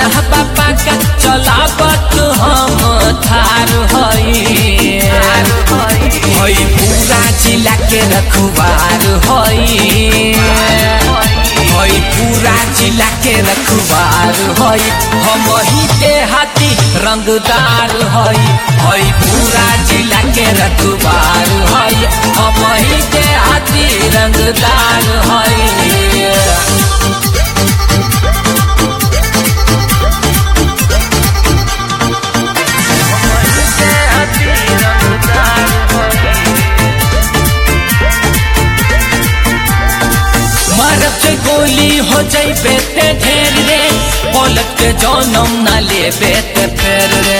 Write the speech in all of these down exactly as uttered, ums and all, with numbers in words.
बापा का चलावत हम थार हई हई पूरा जिला के रखवार हई हई पूरा जिला के रखवार हई हम ही देहाती रंगदार हई हई पूरा जिला के रखवार हई हम ही देहाती रंगदार हई गोली हो जाइबे ते ढेर रे पलक के जनम न लेबे ते फेर रे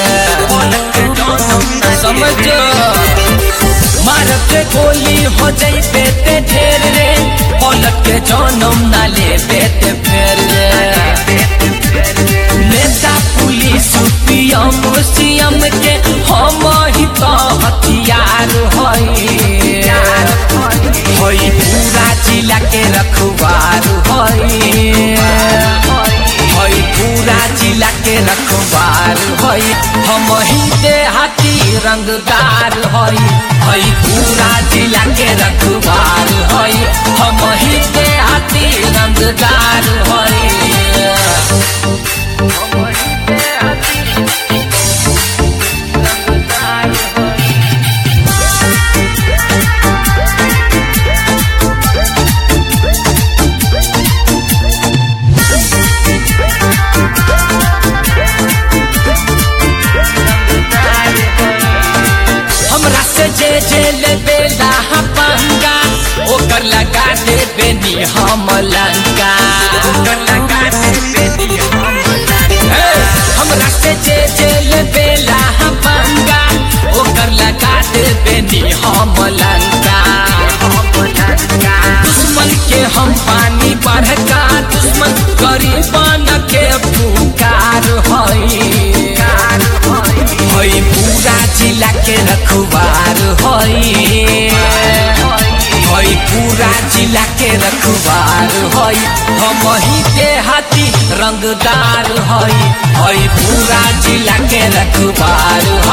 समझो मारब के गोली हो जाइबे ते ढेर रे पलक के जनम न लेबे ते फेर रे नेता पुलिस पीएम सीएम के हम ही तो हथियार हई हई पूरा जिला के रखवार हई हई पूरा जिला के रखवार हई हम ही देहाती रंगदार हई हई पूरा जिला के रखवार हई हम ही देहाती रंगदार हई जे जेल बेला पंगा ओकर लगा दे बेनी हम लंका ओकर लगा दे बेनी हम लंका हमरा से जे जेल बेला पंगा ओकर लगा दे बेनी हम लंका दुश्मन के हम पानी बढ़का दुश्मन गरीबन के पुकार हई हई पूरा जिला के रखवार हई हई पूरा जिला के रखवार हई हम ही देहाती रंगदार हई हई पूरा जिला के रखवार